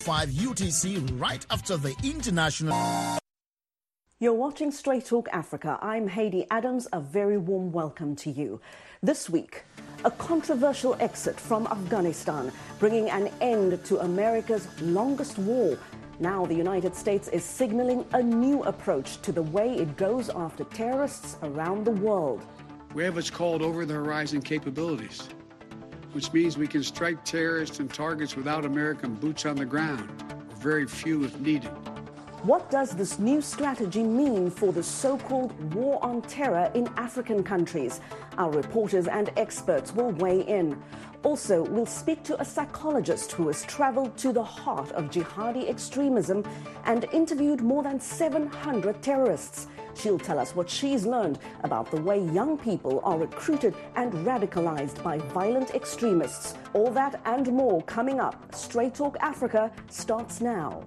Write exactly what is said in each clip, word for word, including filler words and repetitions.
five U T C right after the international. You're watching Straight Talk Africa. I'm Haydee Adams. A very warm welcome to you. This week, a controversial exit from Afghanistan, bringing an end to America's longest war. Now the United States is signaling a new approach to the way it goes after terrorists around the world. We have what's called over-the-horizon capabilities, which means we can strike terrorists and targets without American boots on the ground, or very few if needed. What does this new strategy mean for the so-called war on terror in African countries? Our reporters and experts will weigh in. Also, we'll speak to a psychologist who has traveled to the heart of jihadi extremism and interviewed more than seven hundred terrorists. She'll tell us what she's learned about the way young people are recruited and radicalized by violent extremists. All that and more coming up. Straight Talk Africa starts now.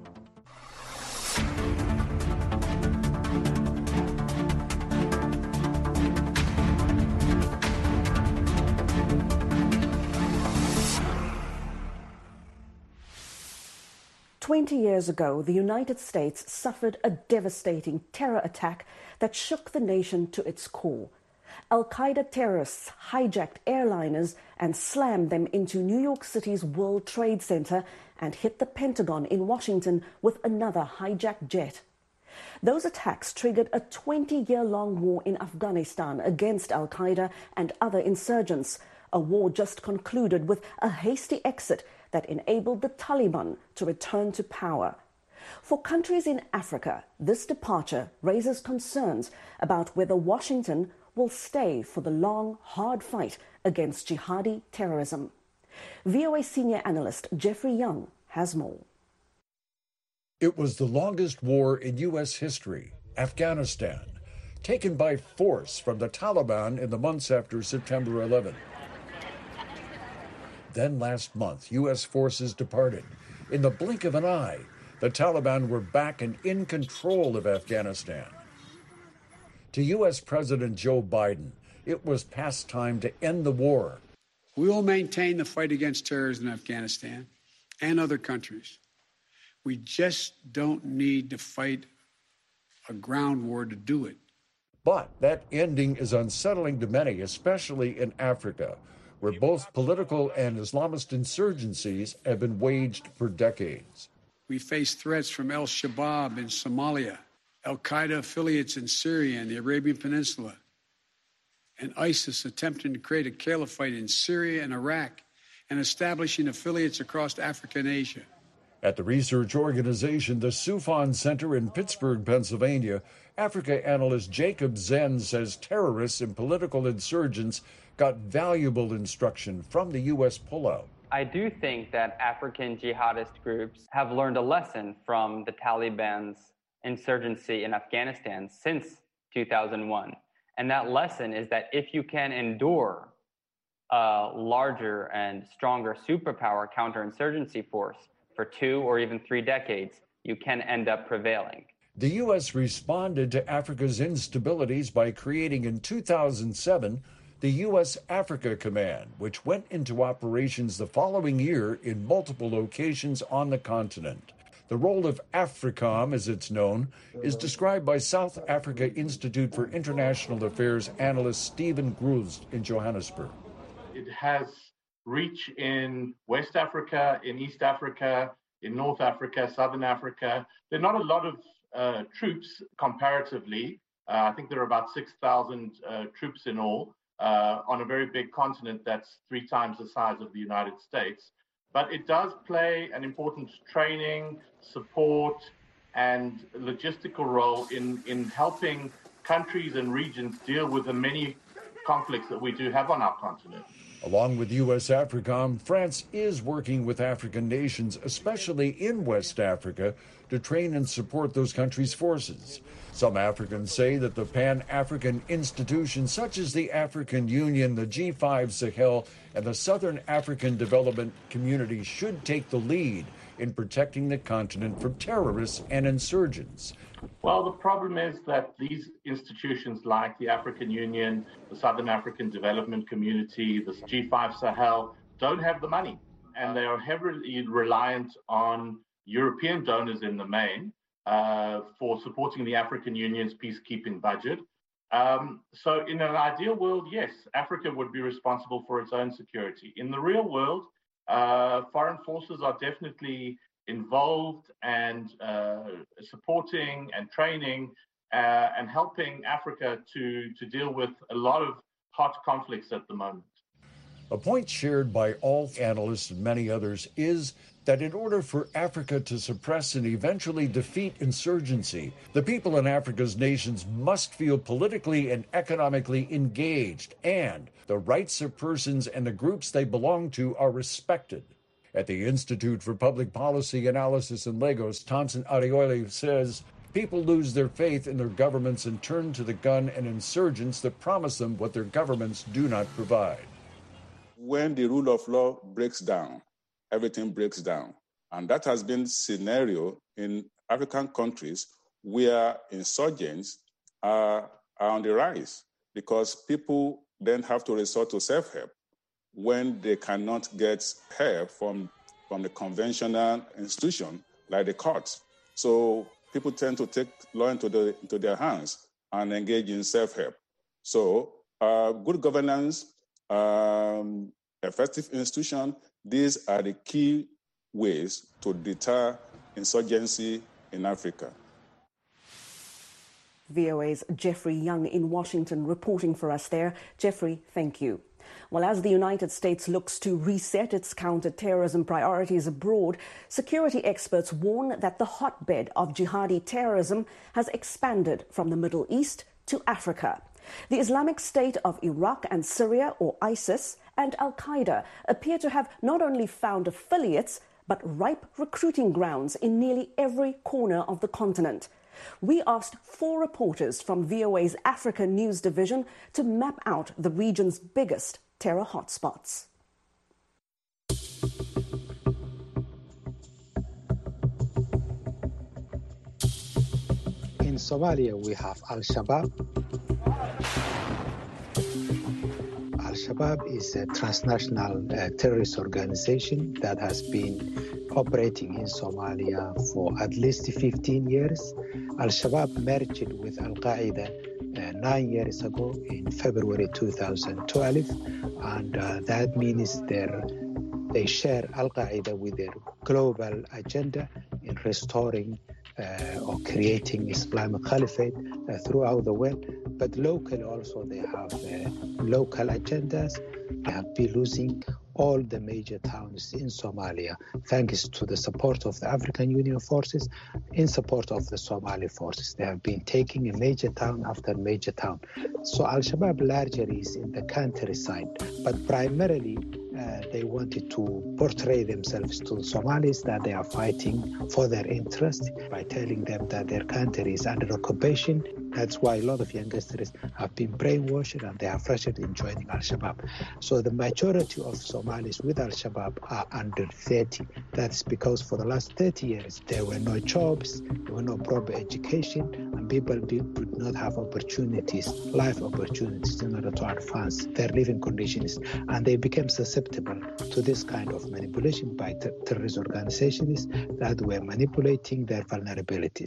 Twenty years ago, the United States suffered a devastating terror attack that shook the nation to its core. Al-Qaeda terrorists hijacked airliners and slammed them into New York City's World Trade Center and hit the Pentagon in Washington with another hijacked jet. Those attacks triggered a twenty-year-long war in Afghanistan against Al-Qaeda and other insurgents, a war just concluded with a hasty exit that enabled the Taliban to return to power. For countries in Africa, this departure raises concerns about whether Washington will stay for the long, hard fight against jihadi terrorism. V O A senior analyst Jeffrey Young has more. It was the longest war in U S history, Afghanistan, taken by force from the Taliban in the months after September eleventh. Then last month, U S forces departed. In the blink of an eye, the Taliban were back and in control of Afghanistan. To U S President Joe Biden, it was past time to end the war. We will maintain the fight against terrorism in Afghanistan and other countries. We just don't need to fight a ground war to do it. But that ending is unsettling to many, especially in Africa, where both political and Islamist insurgencies have been waged for decades. We face threats from al-Shabaab in Somalia, al-Qaeda affiliates in Syria and the Arabian Peninsula, and ISIS attempting to create a caliphate in Syria and Iraq and establishing affiliates across Africa and Asia. At the research organization, the Soufan Center in Pittsburgh, Pennsylvania, Africa analyst Jacob Zen says terrorists and political insurgents got valuable instruction from the U S pullout. I do think that African jihadist groups have learned a lesson from the Taliban's insurgency in Afghanistan since two thousand one. And that lesson is that if you can endure a larger and stronger superpower counterinsurgency force for two or even three decades, you can end up prevailing. The U S responded to Africa's instabilities by creating in two thousand seven the U S Africa Command, which went into operations the following year in multiple locations on the continent. The role of AFRICOM, as it's known, is described by South Africa Institute for International Affairs analyst Stephen Groost in Johannesburg. It has reach in West Africa, in East Africa, in North Africa, Southern Africa. There are not a lot of uh, troops comparatively. Uh, I think there are about six thousand uh, troops in all uh, on a very big continent that's three times the size of the United States. But it does play an important training, support, and logistical role in, in helping countries and regions deal with the many conflicts that we do have on our continent. Along with U S AFRICOM, France is working with African nations, especially in West Africa, to train and support those countries' forces. Some Africans say that the Pan-African institutions such as the African Union, the G five Sahel, and the Southern African Development Community should take the lead in protecting the continent from terrorists and insurgents. Well, the problem is that these institutions like the African Union, the Southern African Development Community, the G five Sahel, don't have the money, and they are heavily reliant on European donors in the main uh, for supporting the African Union's peacekeeping budget. Um, so in an ideal world, yes, Africa would be responsible for its own security. In the real world, uh, foreign forces are definitely involved and uh, supporting and training uh, and helping Africa to, to deal with a lot of hot conflicts at the moment. A point shared by all analysts and many others is that in order for Africa to suppress and eventually defeat insurgency, the people in Africa's nations must feel politically and economically engaged, and the rights of persons and the groups they belong to are respected. At the Institute for Public Policy Analysis in Lagos, Thompson Adeoye says people lose their faith in their governments and turn to the gun and insurgents that promise them what their governments do not provide. When the rule of law breaks down, everything breaks down. And that has been the scenario in African countries where insurgents are, are on the rise because people then have to resort to self-help when they cannot get help from, from the conventional institution like the courts. So people tend to take law into, the, into their hands and engage in self-help. So uh, good governance, um, effective institution, these are the key ways to deter insurgency in Africa. V O A's Jeffrey Young in Washington reporting for us there. Jeffrey, thank you. Well, as the United States looks to reset its counter-terrorism priorities abroad, security experts warn that the hotbed of jihadi terrorism has expanded from the Middle East to Africa. The Islamic State of Iraq and Syria, or ISIS, and Al-Qaeda appear to have not only found affiliates, but ripe recruiting grounds in nearly every corner of the continent. We asked four reporters from V O A's Africa News Division to map out the region's biggest terror hotspots. In Somalia, we have Al-Shabaab. Al-Shabaab is a transnational uh, terrorist organization that has been operating in Somalia for at least fifteen years. Al-Shabaab merged with Al-Qaeda uh, nine years ago in February two thousand twelve, and uh, that means they share Al-Qaeda with their global agenda in restoring Uh, or creating Islamic Caliphate uh, throughout the world, but locally also they have uh, local agendas. They have been losing all the major towns in Somalia thanks to the support of the African Union forces, in support of the Somali forces. They have been taking a major town after major town. So Al-Shabaab largely is in the countryside, but primarily Uh, they wanted to portray themselves to Somalis that they are fighting for their interest by telling them that their country is under occupation. That's why a lot of youngsters have been brainwashed and they are pressured in joining Al-Shabaab. So the majority of Somalis with Al-Shabaab are under thirty. That's because for the last thirty years, there were no jobs, there were no proper education, and people did not have opportunities, life opportunities in order to advance their living conditions. And they became susceptible to this kind of manipulation by ter- terrorist organizations that were manipulating their vulnerabilities.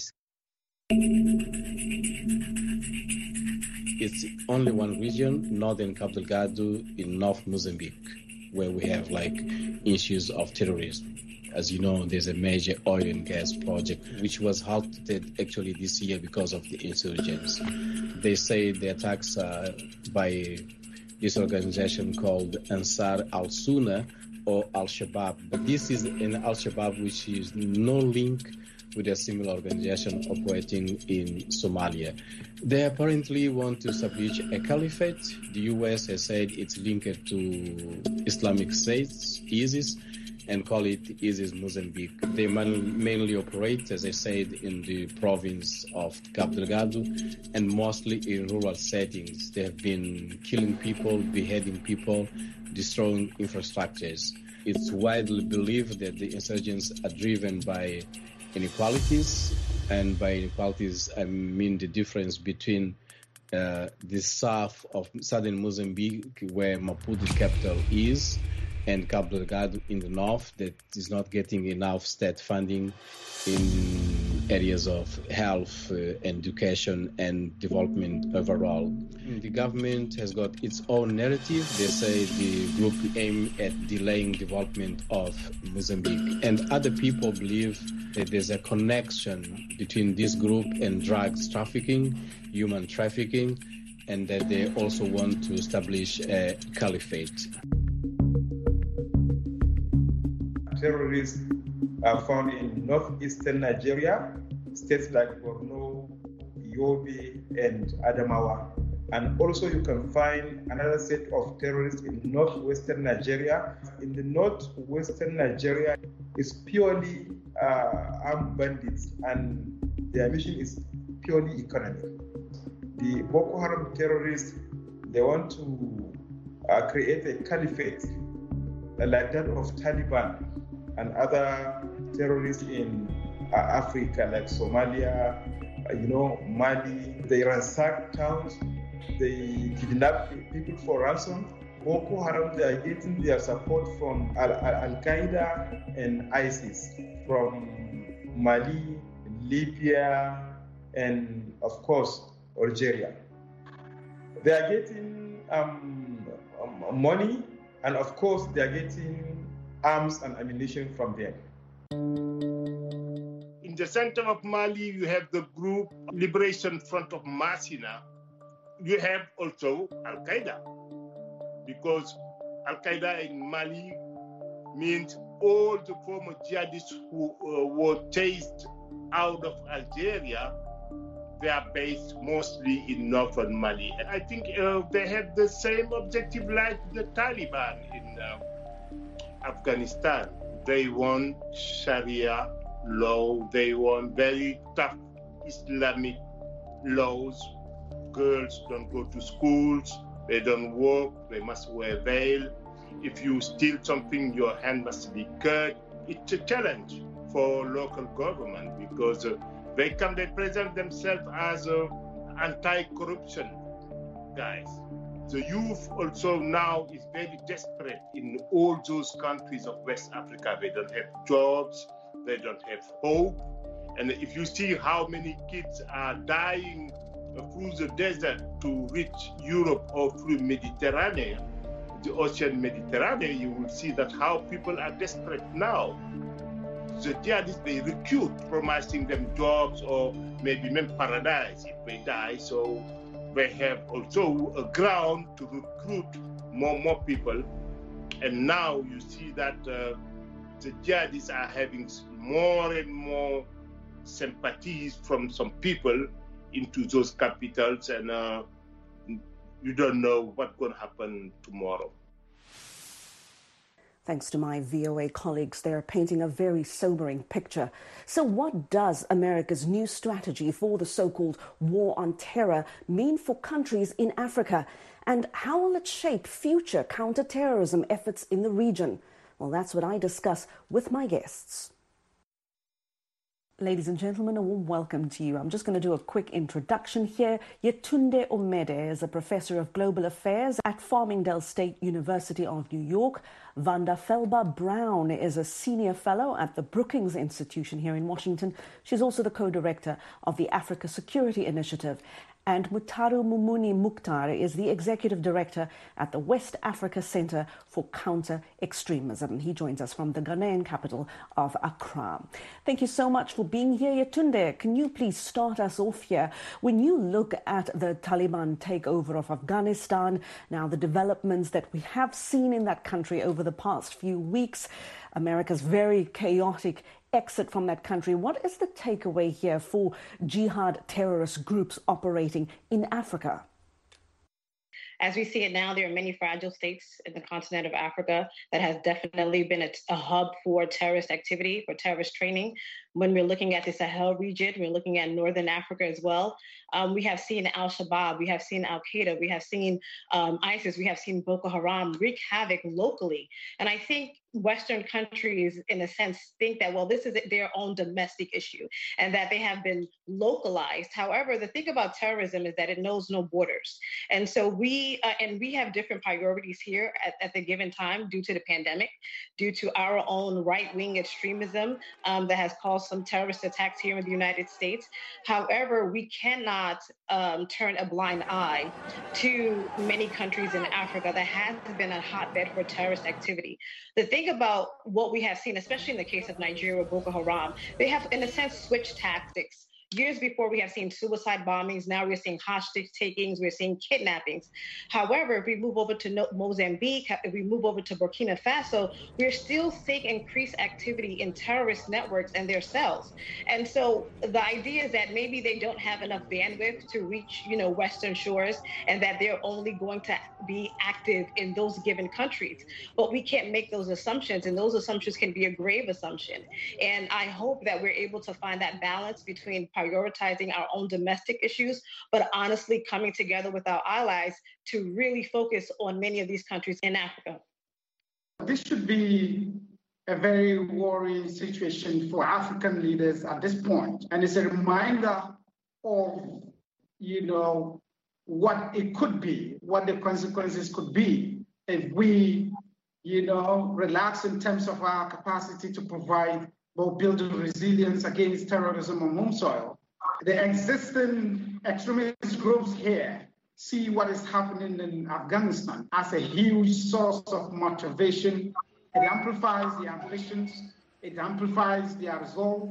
It's only one region, northern Cabo Delgado in North Mozambique, where we have like issues of terrorism. As you know, there's a major oil and gas project which was halted actually this year because of the insurgents. They say the attacks uh, by this organization called Ansar al-Sunna or Al-Shabaab, but this is an Al-Shabaab which is no link with a similar organization operating in Somalia. They apparently want to establish a caliphate. The U S has said it's linked to Islamic State, ISIS, and call it ISIS Mozambique. They mainly operate, as I said, in the province of Cabo Delgado and mostly in rural settings. They have been killing people, beheading people, destroying infrastructures. It's widely believed that the insurgents are driven by inequalities, and by inequalities I mean the difference between uh, the south of southern Mozambique, where Maputo capital is, and Cabo Delgado in the north that is not getting enough state funding in areas of health, uh, education, and development overall. The government has got its own narrative. They say the group aim at delaying development of Mozambique, and other people believe that there's a connection between this group and drugs trafficking, human trafficking, and that they also want to establish a caliphate. Terrorists are found in northeastern Nigeria, states like Borno, Yobe, and Adamawa. And also you can find another set of terrorists in northwestern Nigeria. In the northwestern Nigeria, it's purely uh, armed bandits, and their mission is purely economic. The Boko Haram terrorists, they want to uh, create a caliphate like that of Taliban and other terrorists in uh, Africa, like Somalia, uh, you know, Mali. They ransack towns, they kidnap people for ransom. Boko Haram, they are getting their support from Al- Al- Al-Qaeda and ISIS, from Mali, Libya, and of course, Algeria. They are getting um, um, money, and of course, they are getting arms and ammunition from them. In the center of Mali, you have the group Liberation Front of Masina. You have also Al-Qaeda, because Al-Qaeda in Mali means all the former jihadists who uh, were chased out of Algeria. They are based mostly in northern Mali. And I think uh, they have the same objective like the Taliban in uh, Afghanistan. They want Sharia law. They want very tough Islamic laws. Girls don't go to schools. They don't work. They must wear veil. If you steal something, your hand must be cut. It's a challenge for local government because uh, they come, they present themselves as uh, anti-corruption guys. The youth also now is very desperate in all those countries of West Africa. They don't have jobs, they don't have hope. And if you see how many kids are dying through the desert to reach Europe or through Mediterranean, the ocean Mediterranean, you will see that how people are desperate now. The jihadists, they recruit, promising them jobs or maybe even paradise if they die. So they have also a ground to recruit more more people. And now you see that uh, the jihadists are having more and more sympathies from some people into those capitals, and uh, you don't know what's going to happen tomorrow. Thanks to my V O A colleagues, they're painting a very sobering picture. So what does America's new strategy for the so-called war on terror mean for countries in Africa? And how will it shape future counter-terrorism efforts in the region? Well, that's what I discuss with my guests. Ladies and gentlemen, a warm welcome to you. I'm just going to do a quick introduction here. Yetunde Omede is a professor of global affairs at Farmingdale State University of New York. Vanda Felba Brown is a senior fellow at the Brookings Institution here in Washington. She's also the co-director of the Africa Security Initiative. And Mutaru Mumuni Mukhtar is the executive director at the West Africa Center for Counter-Extremism. He joins us from the Ghanaian capital of Accra. Thank you so much for being here, Yetunde. Can you please start us off here? When you look at the Taliban takeover of Afghanistan, now the developments that we have seen in that country over the past few weeks, America's very chaotic exit from that country. What is the takeaway here for jihad terrorist groups operating in Africa? As we see it now, there are many fragile states in the continent of Africa that has definitely been a, a hub for terrorist activity, for terrorist training. when we're looking at the Sahel region, we're looking at Northern Africa as well. Um, we have seen Al-Shabaab, we have seen Al-Qaeda, we have seen um, ISIS, we have seen Boko Haram wreak havoc locally. And I think Western countries, in a sense, think that, well, this is their own domestic issue and that they have been localized. However, the thing about terrorism is that it knows no borders. And so we, uh, and we have different priorities here at, at the given time due to the pandemic, due to our own right-wing extremism um, that has caused some terrorist attacks here in the United States. However, we cannot um, turn a blind eye to many countries in Africa that has been a hotbed for terrorist activity. The thing about what we have seen, especially in the case of Nigeria, Boko Haram, they have, in a sense, switched tactics. Years before, we have seen suicide bombings. Now we're seeing hostage takings. We're seeing kidnappings. However, if we move over to Mozambique, if we move over to Burkina Faso, we're still seeing increased activity in terrorist networks and their cells. And so the idea is that maybe they don't have enough bandwidth to reach, you know, Western shores, and that they're only going to be active in those given countries. But we can't make those assumptions, and those assumptions can be a grave assumption. And I hope that we're able to find that balance between prioritizing our own domestic issues, but honestly coming together with our allies to really focus on many of these countries in Africa. This should be a very worrying situation for African leaders at this point. And it's a reminder of, you know, what it could be, what the consequences could be if we, you know, relax in terms of our capacity to provide or building resilience against terrorism on home soil. The existing extremist groups here see what is happening in Afghanistan as a huge source of motivation. It amplifies their ambitions, it amplifies their resolve,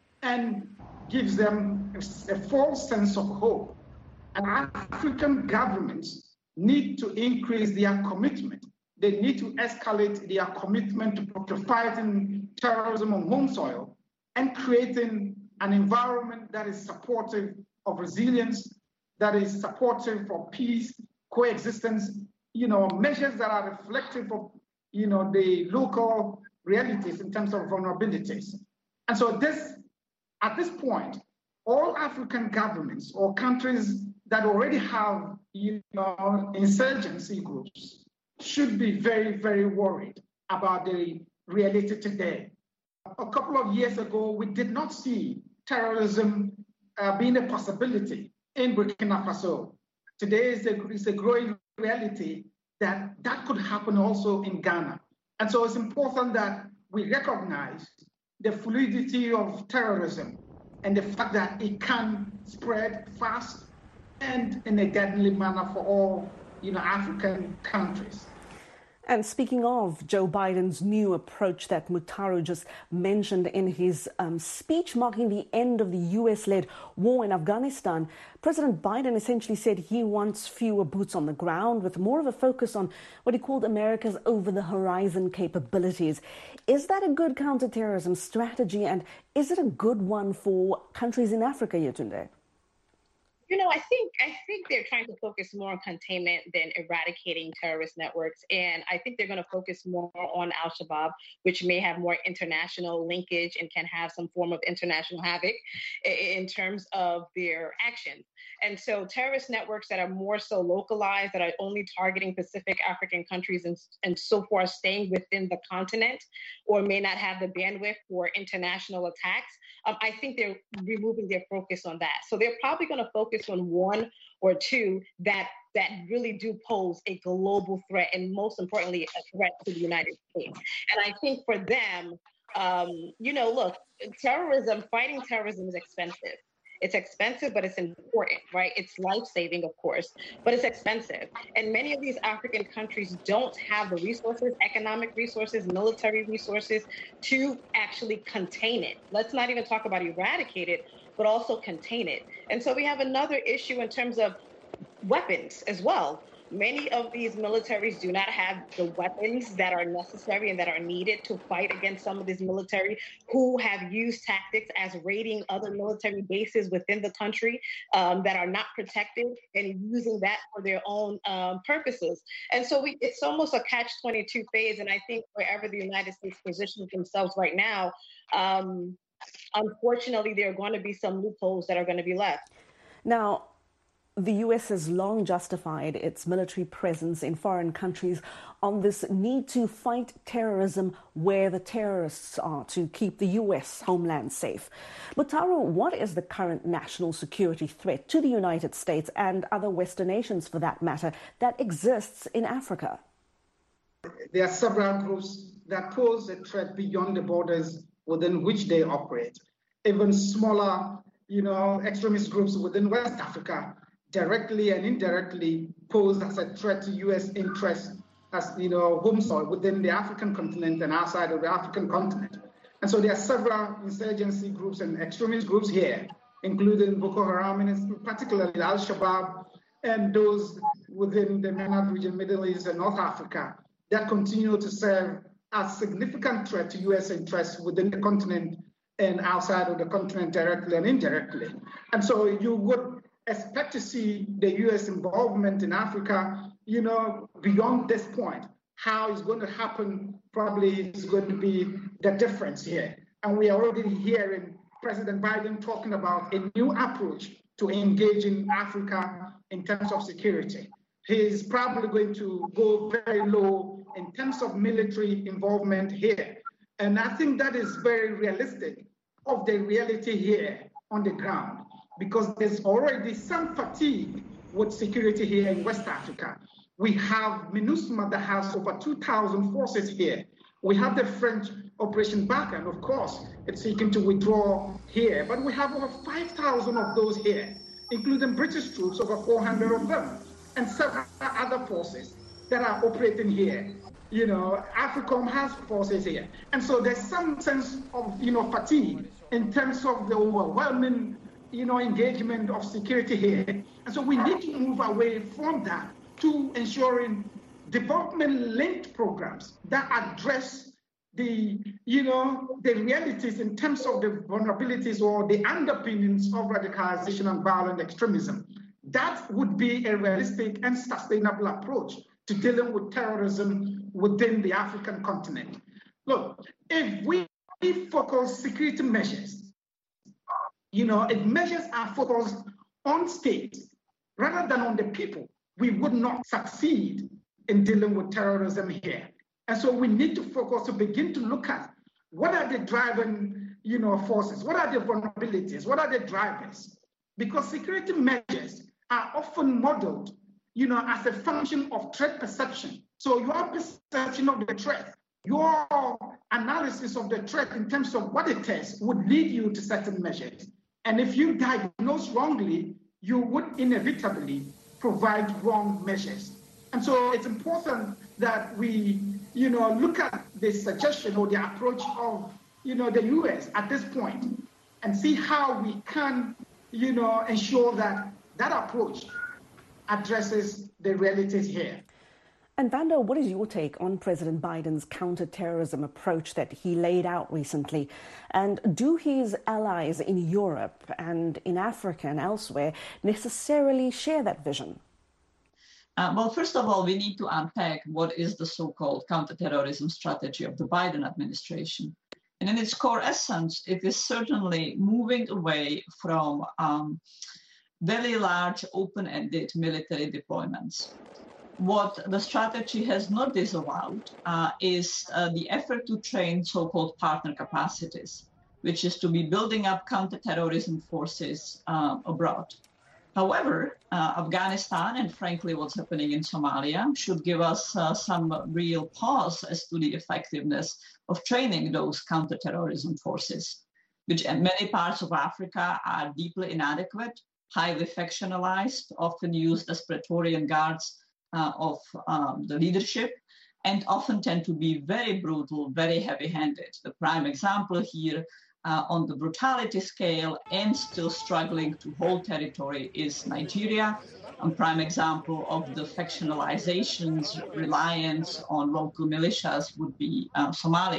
and gives them a false sense of hope. And African governments need to increase their commitment. They need to escalate their commitment to fighting terrorism on home soil and creating an environment that is supportive of resilience, that is supportive for peace, coexistence, you know, measures that are reflective of, you know, the local realities in terms of vulnerabilities. And so this, at this point, all African governments or countries that already have, you know, insurgency groups should be very, very worried about the reality today. A couple of years ago, we did not see terrorism uh, being a possibility in Burkina Faso. Today is a, is a growing reality that that could happen also in Ghana. And so it's important that we recognize the fluidity of terrorism and the fact that it can spread fast and in a deadly manner for all, you know, African countries. And speaking of Joe Biden's new approach that Mutharu just mentioned in his um, speech marking the end of the U S-led war in Afghanistan, President Biden essentially said he wants fewer boots on the ground with more of a focus on what he called America's over-the-horizon capabilities. Is that a good counterterrorism strategy, and is it a good one for countries in Africa, Yetunde? You know, I think I think they're trying to focus more on containment than eradicating terrorist networks. And I think they're going to focus more on Al-Shabaab, which may have more international linkage and can have some form of international havoc in terms of their actions. And so terrorist networks that are more so localized, that are only targeting Pacific African countries and, and so far staying within the continent, or may not have the bandwidth for international attacks, um, I think they're removing their focus on that. So they're probably going to focus on one or two that that really do pose a global threat, and most importantly, a threat to the United States. And I think for them, um, you know, look, terrorism, fighting terrorism is expensive. It's expensive, but it's important, right? It's life-saving, of course, but it's expensive. And many of these African countries don't have the resources, economic resources, military resources to actually contain it. Let's not even talk about eradicate it, but also contain it. And so we have another issue in terms of weapons as well. Many of these militaries do not have the weapons that are necessary and that are needed to fight against some of these military who have used tactics as raiding other military bases within the country um, that are not protected and using that for their own um, purposes. And so we, it's almost a catch twenty-two phase. And I think wherever the United States positions themselves right now, um, unfortunately, there are going to be some loopholes that are going to be left. Now, the U S has long justified its military presence in foreign countries on this need to fight terrorism where the terrorists are, to keep the U S homeland safe. Mutaro, what is the current national security threat to the United States and other Western nations, for that matter, that exists in Africa? There are several groups that pose a threat beyond the borders within which they operate. Even smaller, you know, extremist groups within West Africa directly and indirectly pose as a threat to U S interests as, you know, home soil within the African continent and outside of the African continent. And so there are several insurgency groups and extremist groups here, including Boko Haram and particularly Al-Shabaab and those within the MENAT region, Middle East and North Africa, that continue to serve as significant threat to U S interests within the continent and outside of the continent directly and indirectly. And so you would expect to see the U S involvement in Africa, you know, beyond this point. How it's going to happen probably is going to be the difference here. And we are already hearing President Biden talking about a new approach to engage in Africa in terms of security. He's probably going to go very low in terms of military involvement here. And I think that is very realistic of the reality here on the ground, because there's already some fatigue with security here in West Africa. We have MINUSMA that has over two thousand forces here. We have the French Operation Barkhane, of course, it's seeking to withdraw here, but we have over five thousand of those here, including British troops, over four hundred of them, and several other forces that are operating here. You know, AFRICOM has forces here. And so there's some sense of, you know, fatigue in terms of the overwhelming, you know, engagement of security here. And so we need to move away from that to ensuring development-linked programs that address the, you know, the realities in terms of the vulnerabilities or the underpinnings of radicalization and violent extremism. That would be a realistic and sustainable approach to dealing with terrorism within the African continent. Look, if we focus security measures, you know, if measures are focused on states rather than on the people, we would not succeed in dealing with terrorism here. And so we need to focus to begin to look at what are the driving, you know, forces, what are the vulnerabilities, what are the drivers? Because security measures are often modeled, you know, as a function of threat perception. So your perception of the threat, your analysis of the threat in terms of what it is would lead you to certain measures. And if you diagnose wrongly, you would inevitably provide wrong measures. And so it's important that we, you know, look at the suggestion or the approach of, you know, the U S at this point and see how we can, you know, ensure that that approach addresses the realities here. And Vanda, what is your take on President Biden's counterterrorism approach that he laid out recently? And do his allies in Europe and in Africa and elsewhere necessarily share that vision? Uh, well, first of all, we need to unpack what is the so-called counterterrorism strategy of the Biden administration. And in its core essence, it is certainly moving away from um, very large open-ended military deployments. What the strategy has not disallowed uh, is uh, the effort to train so-called partner capacities, which is to be building up counterterrorism forces uh, abroad. However, uh, Afghanistan and frankly what's happening in Somalia should give us uh, some real pause as to the effectiveness of training those counterterrorism forces, which in many parts of Africa are deeply inadequate, highly factionalized, often used as Praetorian guards uh, of um, the leadership, and often tend to be very brutal, very heavy-handed. The prime example here uh, on the brutality scale and still struggling to hold territory is Nigeria. A prime example of the factionalization's reliance on local militias would be uh, Somalia.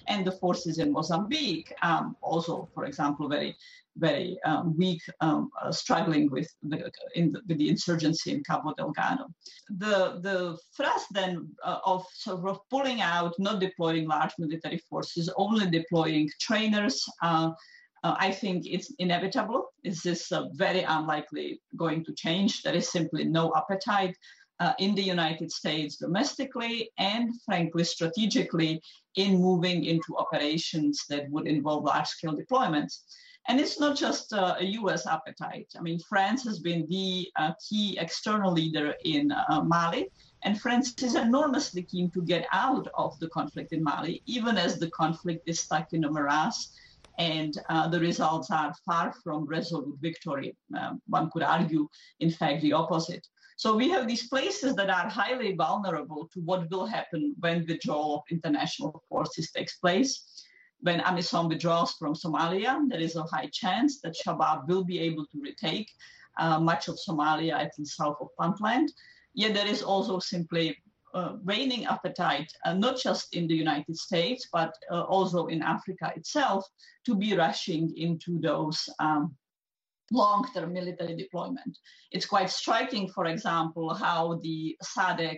and the forces in Mozambique, um, also, for example, very, very um, weak, um, uh, struggling with the, in the, with the insurgency in Cabo Delgado. The, the thrust then uh, of sort of pulling out, not deploying large military forces, only deploying trainers, uh, uh, I think it's inevitable. Is this uh, very unlikely going to change? There is simply no appetite uh, in the United States domestically and, frankly, strategically in moving into operations that would involve large-scale deployments. And it's not just uh, a U S appetite. I mean, France has been the uh, key external leader in uh, Mali, and France is enormously keen to get out of the conflict in Mali, even as the conflict is stuck in a morass, and uh, the results are far from resolute victory. Um, one could argue, in fact, the opposite. So we have these places that are highly vulnerable to what will happen when withdrawal of international forces takes place. When AMISOM withdraws from Somalia, there is a high chance that Shabaab will be able to retake uh, much of Somalia, at least south of Puntland. Yet there is also simply uh, waning appetite, uh, not just in the United States, but uh, also in Africa itself, to be rushing into those um, long-term military deployment. It's quite striking, for example, how the S A D C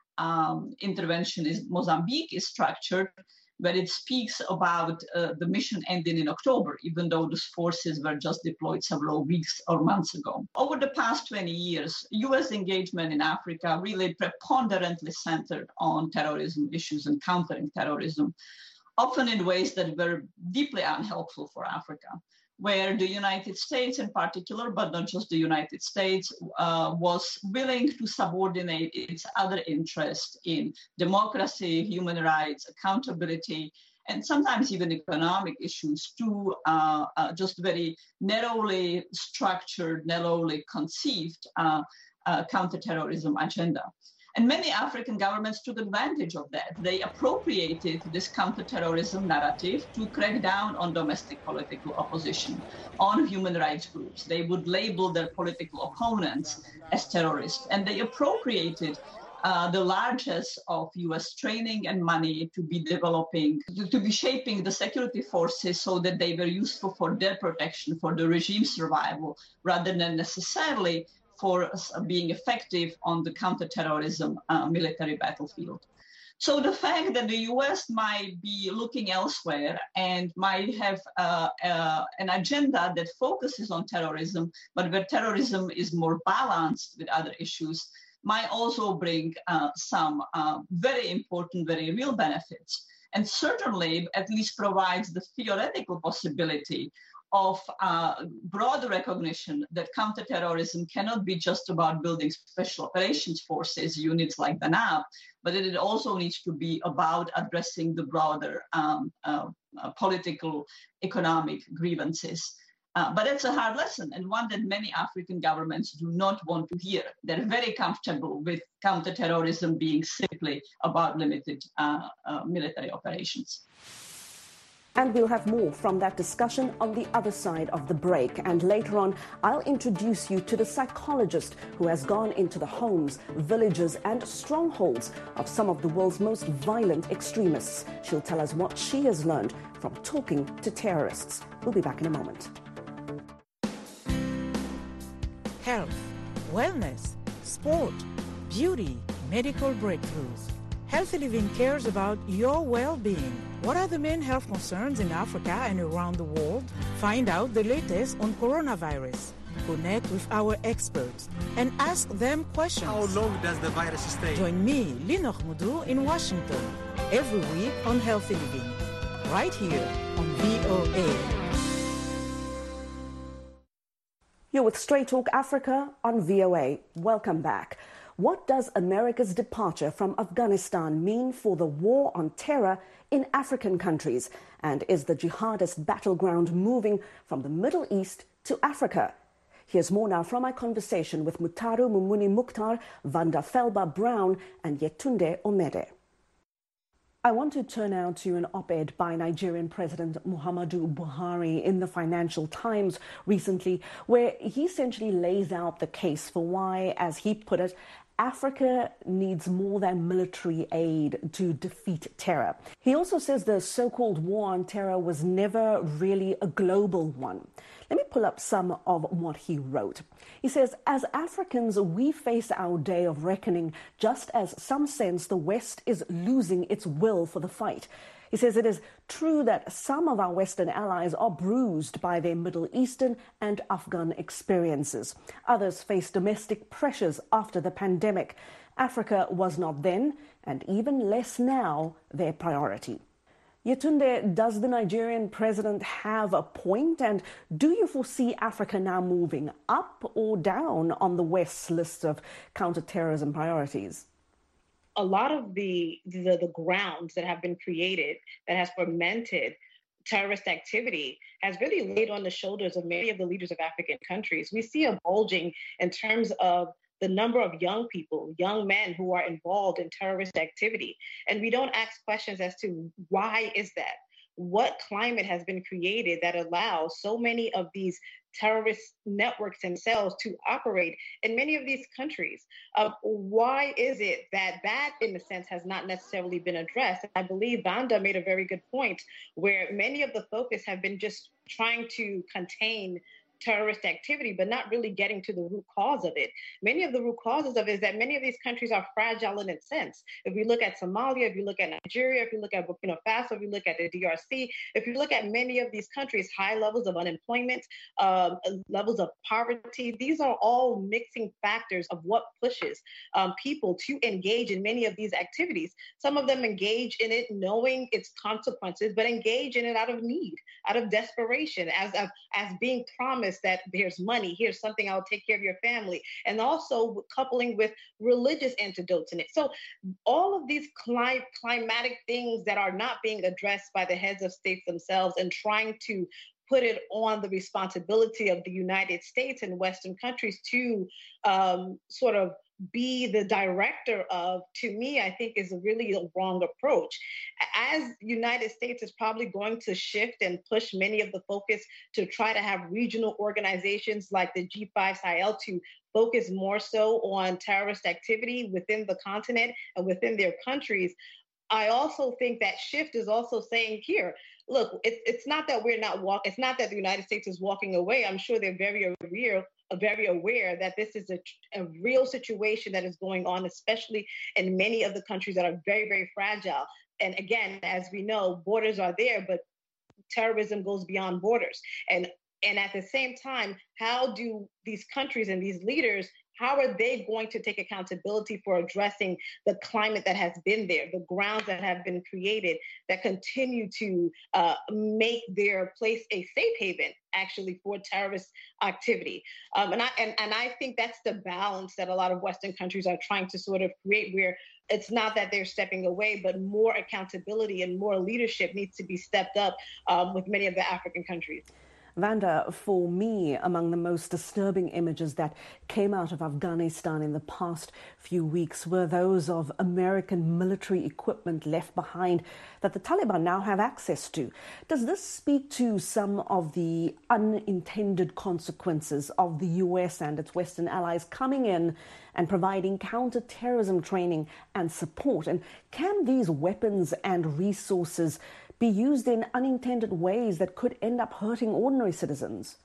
um, intervention in Mozambique is structured, where it speaks about uh, the mission ending in October, even though those forces were just deployed several weeks or months ago. Over the past twenty years, U S engagement in Africa really preponderantly centered on terrorism issues and countering terrorism, often in ways that were deeply unhelpful for Africa, where the United States in particular, but not just the United States, uh, was willing to subordinate its other interests in democracy, human rights, accountability, and sometimes even economic issues to uh, uh, just very narrowly structured, narrowly conceived uh, uh, counterterrorism agenda. And many African governments took advantage of that. They appropriated this counterterrorism narrative to crack down on domestic political opposition, on human rights groups. They would label their political opponents as terrorists. And they appropriated uh, the largesse of U S training and money to be developing, to, to be shaping the security forces so that they were useful for their protection, for the regime's survival, rather than necessarily for being effective on the counterterrorism uh, military battlefield. So the fact that the U S might be looking elsewhere and might have uh, uh, an agenda that focuses on terrorism, but where terrorism is more balanced with other issues, might also bring uh, some uh, very important, very real benefits. And certainly at least provides the theoretical possibility of uh, broader recognition that counterterrorism cannot be just about building special operations forces, units like the N A B, but that it also needs to be about addressing the broader um, uh, uh, political, economic grievances. Uh, but it's a hard lesson, and one that many African governments do not want to hear. They're very comfortable with counterterrorism being simply about limited uh, uh, military operations. And we'll have more from that discussion on the other side of the break. And later on, I'll introduce you to the psychologist who has gone into the homes, villages, and strongholds of some of the world's most violent extremists. She'll tell us what she has learned from talking to terrorists. We'll be back in a moment. Health, wellness, sport, beauty, medical breakthroughs. Healthy Living cares about your well-being. What are the main health concerns in Africa and around the world? Find out the latest on coronavirus. Connect with our experts and ask them questions. How long does the virus stay? Join me, Linor Mudu, in Washington, every week on Healthy Living, right here on V O A. You're with Straight Talk Africa on V O A. Welcome back. What does America's departure from Afghanistan mean for the war on terror in African countries? And is the jihadist battleground moving from the Middle East to Africa? Here's more now from my conversation with Mutaru Mumuni Mukhtar, Vanda Felba Brown, and Yetunde Omede. I want to turn now to an op-ed by Nigerian President Muhammadu Buhari in the Financial Times recently, where he essentially lays out the case for why, as he put it, Africa needs more than military aid to defeat terror. He also says the so-called war on terror was never really a global one. Let me pull up some of what he wrote. He says, as Africans, we face our day of reckoning, just as some sense the West is losing its will for the fight. He says it is true that some of our Western allies are bruised by their Middle Eastern and Afghan experiences. Others face domestic pressures after the pandemic. Africa was not then, and even less now, their priority. Yetunde, does the Nigerian president have a point? And do you foresee Africa now moving up or down on the West's list of counterterrorism priorities? A lot of the, the the grounds that have been created that has fermented terrorist activity has really laid on the shoulders of many of the leaders of African countries. We see a bulging in terms of the number of young people, young men who are involved in terrorist activity. And we don't ask questions as to why is that? What climate has been created that allows so many of these terrorist networks and cells to operate in many of these countries? Uh, why is it that that, in a sense, has not necessarily been addressed? I believe Vanda made a very good point where many of the focus have been just trying to contain terrorist activity, but not really getting to the root cause of it. Many of the root causes of it is that many of these countries are fragile in its sense. If we look at Somalia, if you look at Nigeria, if you look at Burkina Faso, if you look at the D R C, if you look at many of these countries, high levels of unemployment, um, levels of poverty, these are all mixing factors of what pushes um, people to engage in many of these activities. Some of them engage in it knowing its consequences, but engage in it out of need, out of desperation, as, as being promised that there's money, here's something, I'll take care of your family, and also coupling with religious antidotes in it. So all of these cli- climatic things that are not being addressed by the heads of states themselves and trying to put it on the responsibility of the United States and Western countries to um, sort of be the director of, to me, I think is a really a wrong approach. As the United States is probably going to shift and push many of the focus to try to have regional organizations like the G five Sahel to focus more so on terrorist activity within the continent and within their countries, I also think that shift is also saying here, look, it's it's not that we're not walk. It's not that the United States is walking away. I'm sure they're very aware, very aware that this is a, a real situation that is going on, especially in many of the countries that are very, very fragile. And again, as we know, borders are there, but terrorism goes beyond borders. And and at the same time, how do these countries and these leaders, how are they going to take accountability for addressing the climate that has been there, the grounds that have been created that continue to uh, make their place a safe haven, actually, for terrorist activity? Um, and, I, and, and I think that's the balance that a lot of Western countries are trying to sort of create, where it's not that they're stepping away, but more accountability and more leadership needs to be stepped up um, with many of the African countries. Vanda, for me, among the most disturbing images that came out of Afghanistan in the past few weeks were those of American military equipment left behind that the Taliban now have access to. Does this speak to some of the unintended consequences of the U S and its Western allies coming in and providing counter-terrorism training and support? And can these weapons and resources be used in unintended ways that could end up hurting ordinary citizens?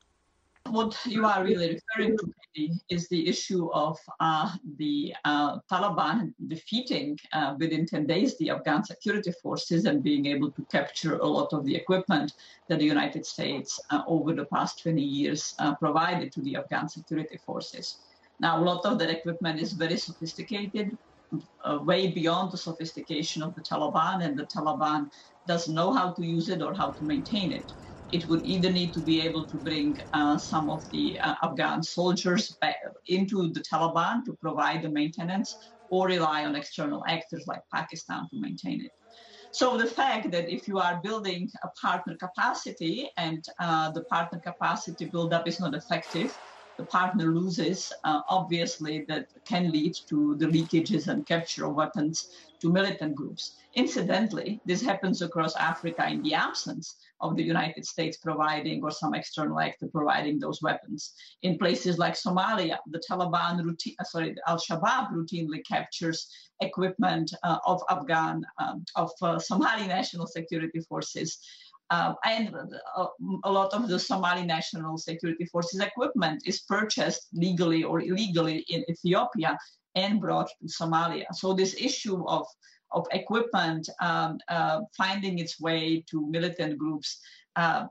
What you are really referring to is the issue of uh, the uh, Taliban defeating uh, within ten days the Afghan security forces and being able to capture a lot of the equipment that the United States uh, over the past twenty years uh, provided to the Afghan security forces. Now, a lot of that equipment is very sophisticated, uh, way beyond the sophistication of the Taliban, and the Taliban doesn't know how to use it or how to maintain it. It would either need to be able to bring uh, some of the uh, Afghan soldiers back into the Taliban to provide the maintenance, or rely on external actors like Pakistan to maintain it. So the fact that if you are building a partner capacity and uh, the partner capacity buildup is not effective, the partner loses, uh, obviously that can lead to the leakages and capture of weapons to militant groups. Incidentally, this happens across Africa in the absence of the United States providing or some external actor providing those weapons. In places like Somalia, the Taliban routine, sorry, Al-Shabaab routinely captures equipment uh, of Afghan, um, of uh, Somali National Security Forces. Uh, and uh, a lot of the Somali National Security Forces equipment is purchased legally or illegally in Ethiopia and brought to Somalia. So this issue of, of equipment um, uh, finding its way to militant groups uh,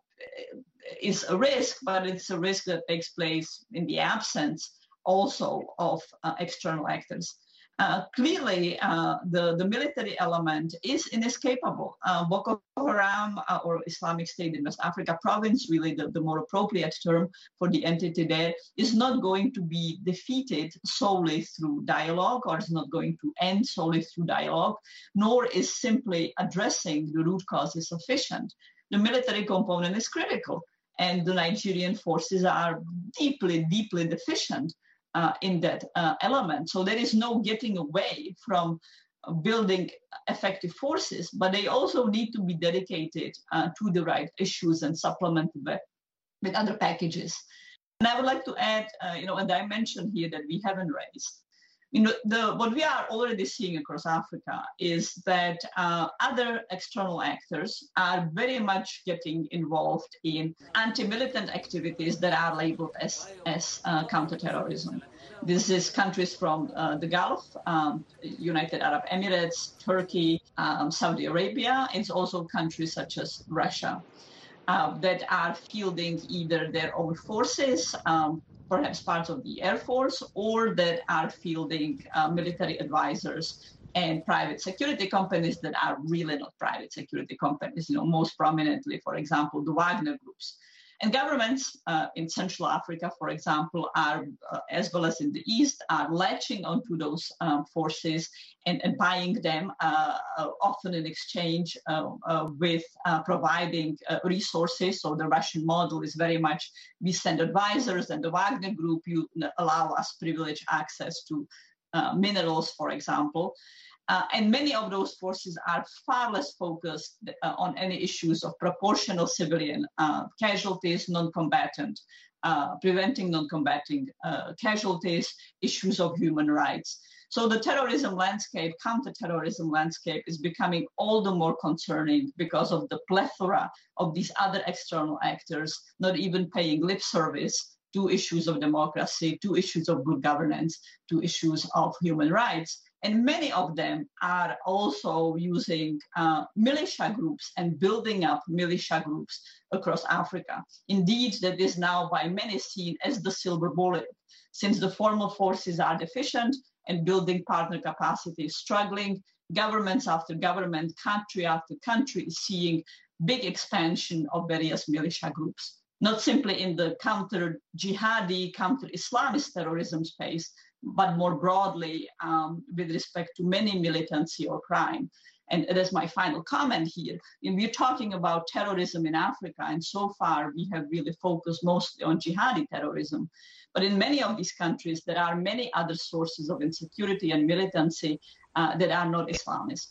is a risk, but it's a risk that takes place in the absence also of uh, external actors. Uh, clearly, uh, the, the military element is inescapable. Uh, Boko Haram, uh, or Islamic State in West Africa province, really the, the more appropriate term for the entity there, is not going to be defeated solely through dialogue, or is not going to end solely through dialogue, nor is simply addressing the root causes sufficient. The military component is critical, and the Nigerian forces are deeply, deeply deficient Uh, in that uh, element. So there is no getting away from uh, building effective forces, but they also need to be dedicated uh, to the right issues and supplemented with, with other packages. And I would like to add, uh, you know, a dimension here that we haven't raised. You know, the, what we are already seeing across Africa is that uh, other external actors are very much getting involved in anti-militant activities that are labeled as, as uh, counterterrorism. This is countries from uh, the Gulf, um, United Arab Emirates, Turkey, um, Saudi Arabia. It's also countries such as Russia uh, that are fielding either their own forces, um, perhaps parts of the Air Force, or that are fielding uh, military advisors and private security companies that are really not private security companies, you know, most prominently, for example, the Wagner groups. And governments uh, in Central Africa, for example, are, uh, as well as in the East, are latching onto those um, forces and, and buying them, uh, uh, often in exchange uh, uh, with uh, providing uh, resources. So the Russian model is very much, we send advisors, and the Wagner group, you allow us privileged access to uh, minerals, for example. Uh, and many of those forces are far less focused uh, on any issues of proportional civilian uh, casualties, non-combatant, uh, preventing non-combating uh, casualties, issues of human rights. So the terrorism landscape, counter-terrorism landscape, is becoming all the more concerning because of the plethora of these other external actors not even paying lip service to issues of democracy, to issues of good governance, to issues of human rights. And many of them are also using uh, militia groups and building up militia groups across Africa. Indeed, that is now by many seen as the silver bullet, since the formal forces are deficient and building partner capacity is struggling. Governments after government, country after country is seeing big expansion of various militia groups, not simply in the counter-jihadi, counter-Islamist terrorism space, but more broadly um, with respect to many militancy or crime. And it is my final comment here. And we're talking about terrorism in Africa, and so far we have really focused mostly on jihadi terrorism. But in many of these countries, there are many other sources of insecurity and militancy uh, that are not Islamist.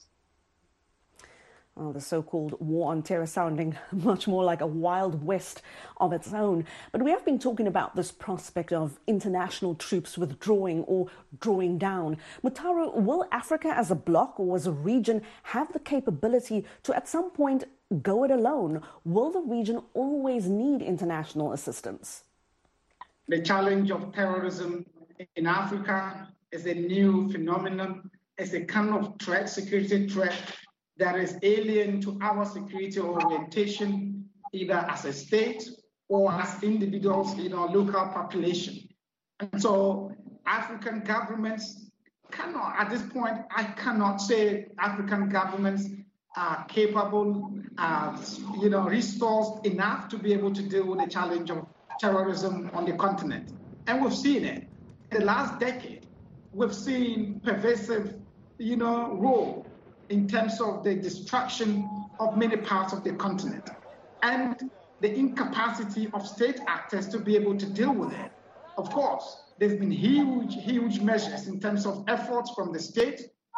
Well, the so-called war on terror sounding much more like a wild west of its own. But we have been talking about this prospect of international troops withdrawing or drawing down. Mutaro, will Africa as a bloc or as a region have the capability to at some point go it alone? Will the region always need international assistance? The challenge of terrorism in Africa is a new phenomenon, is a kind of threat, security threat, that is alien to our security orientation, either as a state or as individuals in our local population. And so African governments cannot, at this point, I cannot say African governments are capable, uh, you know, resourced enough to be able to deal with the challenge of terrorism on the continent. And we've seen it. In the last decade, we've seen pervasive, you know, role in terms of the destruction of many parts of the continent and the incapacity of state actors to be able to deal with it. Of course, there's been huge, huge measures in terms of efforts from the state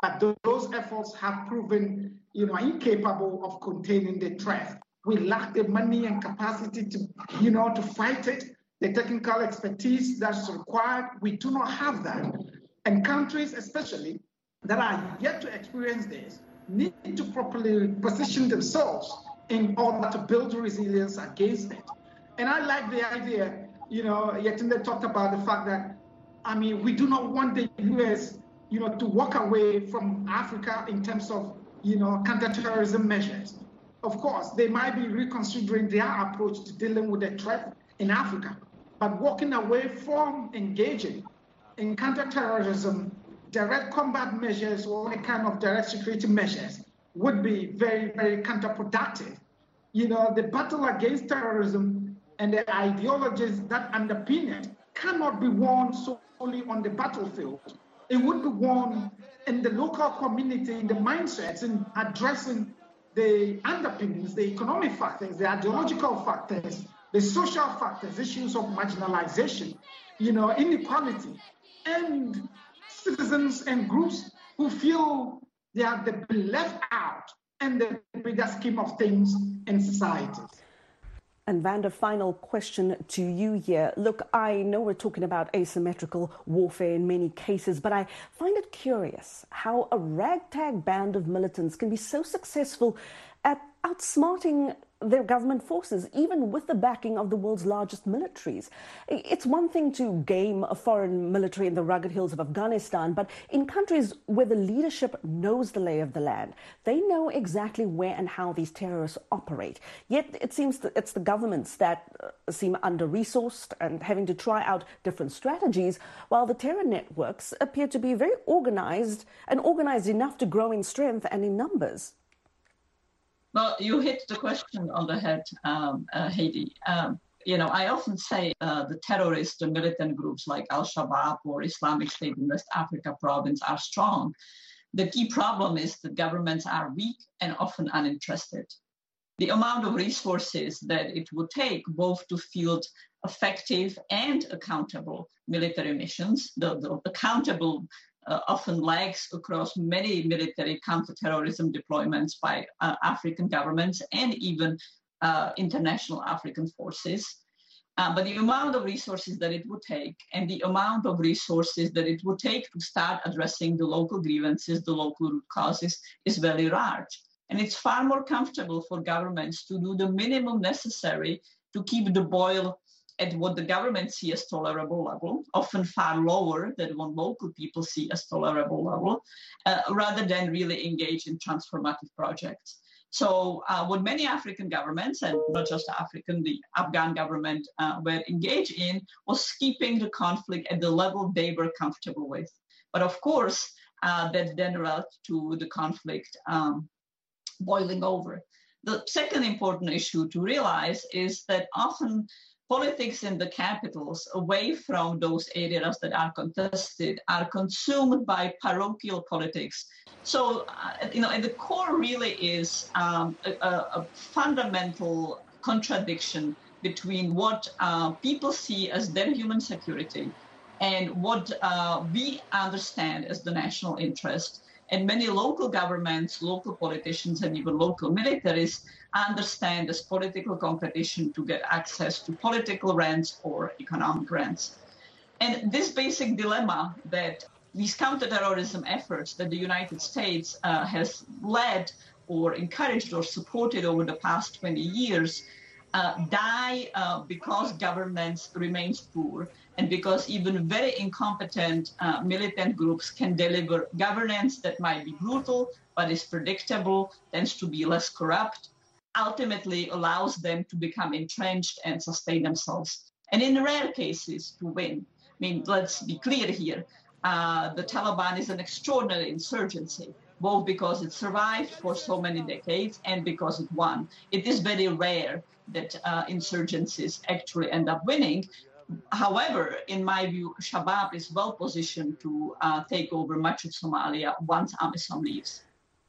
but those efforts have proven, you know, incapable of containing the threat. We lack the money and capacity to, you know, to fight it, the technical expertise that's required. We do not have that. And countries, especially, that are yet to experience this, need to properly position themselves in order to build resilience against it. And I like the idea, you know, Yetunde talked about the fact that, I mean, we do not want the U S, you know, to walk away from Africa in terms of, you know, counterterrorism measures. Of course, they might be reconsidering their approach to dealing with the threat in Africa, but walking away from engaging in counterterrorism, direct combat measures, or any kind of direct security measures would be very, very counterproductive. You know, the battle against terrorism and the ideologies that underpin it cannot be won solely on the battlefield. It would be won in the local community, in the mindsets, in addressing the underpinnings, the economic factors, the ideological factors, the social factors, issues of marginalization, you know, inequality, and citizens and groups who feel they are the left out in the bigger scheme of things in society. And Vanda, final question to you here. Look, I know we're talking about asymmetrical warfare in many cases, but I find it curious how a ragtag band of militants can be so successful at outsmarting their government forces, even with the backing of the world's largest militaries. It's one thing to game a foreign military in the rugged hills of Afghanistan, but in countries where the leadership knows the lay of the land, they know exactly where and how these terrorists operate. Yet it seems that it's the governments that seem under-resourced and having to try out different strategies, while the terror networks appear to be very organized and organized enough to grow in strength and in numbers. Well, you hit the question on the head, um, uh, Heidi. Um, you know, I often say uh, the terrorist, the militant groups like Al-Shabaab or Islamic State in West Africa province are strong. The key problem is that governments are weak and often uninterested. The amount of resources that it would take both to field effective and accountable military missions, the, the accountable Uh, often lags across many military counterterrorism deployments by uh, African governments and even uh, international African forces. Uh, but the amount of resources that it would take and the amount of resources that it would take to start addressing the local grievances, the local root causes, is very large. And it's far more comfortable for governments to do the minimum necessary to keep the boil at what the government see as tolerable level, often far lower than what local people see as tolerable level, uh, rather than really engage in transformative projects. So uh, what many African governments, and not just African, the Afghan government uh, were engaged in, was keeping the conflict at the level they were comfortable with. But of course, uh, that then led to the conflict um, boiling over. The second important issue to realize is that often politics in the capitals, away from those areas that are contested, are consumed by parochial politics. So, uh, you know, at the core really is um, a, a fundamental contradiction between what uh, people see as their human security and what uh, we understand as the national interest. And many local governments, local politicians, and even local militaries understand this political competition to get access to political rents or economic rents. And this basic dilemma that these counterterrorism efforts that the United States uh, has led or encouraged or supported over the past twenty years uh, die uh, because governments remain poor and because even very incompetent uh, militant groups can deliver governance that might be brutal, but is predictable, tends to be less corrupt, ultimately allows them to become entrenched and sustain themselves. And in rare cases, to win. I mean, let's be clear here. Uh, the Taliban is an extraordinary insurgency, both because it survived for so many decades and because it won. It is very rare that uh, insurgencies actually end up winning. However, in my view, Shabaab is well positioned to uh, take over much of Somalia once AMISOM leaves.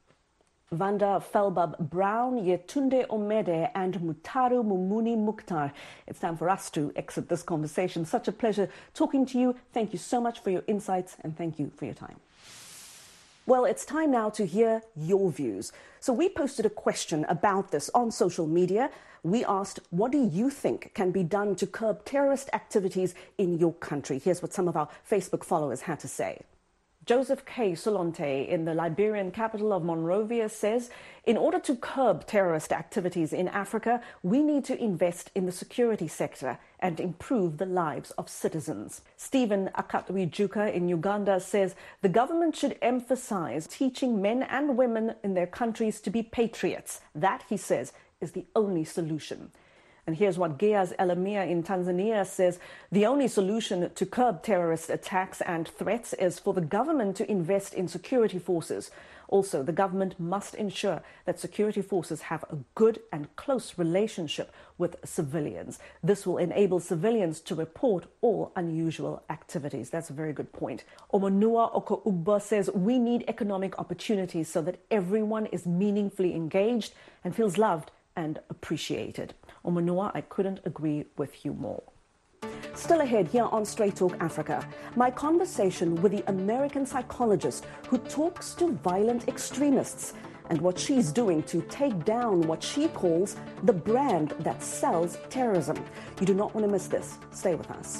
Vanda Felbab Brown, Yetunde Omede, and Mutaru Mumuni Mukhtar. It's time for us to exit this conversation. Such a pleasure talking to you. Thank you so much for your insights and thank you for your time. Well, it's time now to hear your views. So we posted a question about this on social media. We asked, what do you think can be done to curb terrorist activities in your country? Here's what some of our Facebook followers had to say. Joseph K. Solonte in the Liberian capital of Monrovia says, in order to curb terrorist activities in Africa, we need to invest in the security sector and improve the lives of citizens. Stephen Akatwijuka in Uganda says the government should emphasize teaching men and women in their countries to be patriots. That, he says, is the only solution. And here's what Geaz Elamia in Tanzania says. The only solution to curb terrorist attacks and threats is for the government to invest in security forces. Also, the government must ensure that security forces have a good and close relationship with civilians. This will enable civilians to report all unusual activities. That's a very good point. Omonua Okougba says we need economic opportunities so that everyone is meaningfully engaged and feels loved and appreciated. Omonua, I couldn't agree with you more. Still ahead here on Straight Talk Africa, my conversation with the American psychologist who talks to violent extremists and what she's doing to take down what she calls the brand that sells terrorism. You do not want to miss this. Stay with us.